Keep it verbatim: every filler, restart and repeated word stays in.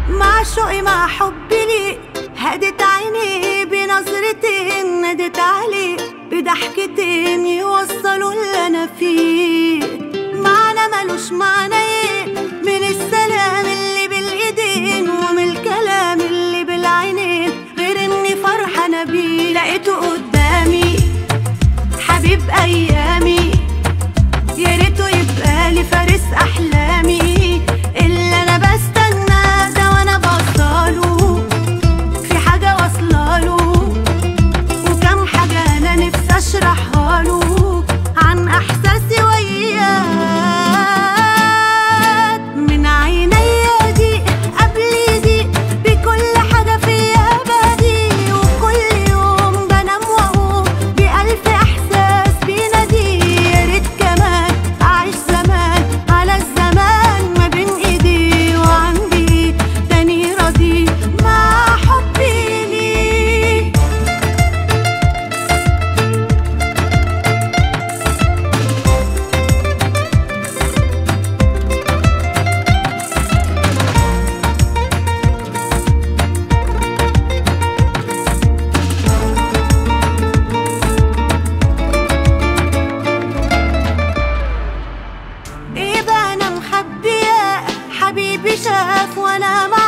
مع شوقي مع حبي ليك، هدت عيني بنظرتين، نادت عليه بضحكتين يوصلوا اللي انا فيه. معنى ملوش معنى ايه من السلام اللي بالايدين ومن الكلام اللي بالعينين، غير اني فرحانه بيه. لقيته قدامي حبيب ايامي، يا ريته يبقى لي فارس احلامي. اللي انا بستناه ده وانا بوصله، في حاجه واصلاله وكم حاجه انا نفسي اشرحها له عن احساسي وياك. من عينيا دي قبل دي بكل حاجه فيا بدي، وكل يوم بنام واقوم بألف احساس بينادي. يا ريت كمان اعيش زمان على الزمان ما بين ايدي، وعندي تاني راضي مع حبي ليه. ايه بقى انا مخبيه، حبيبي شاف وانا معاه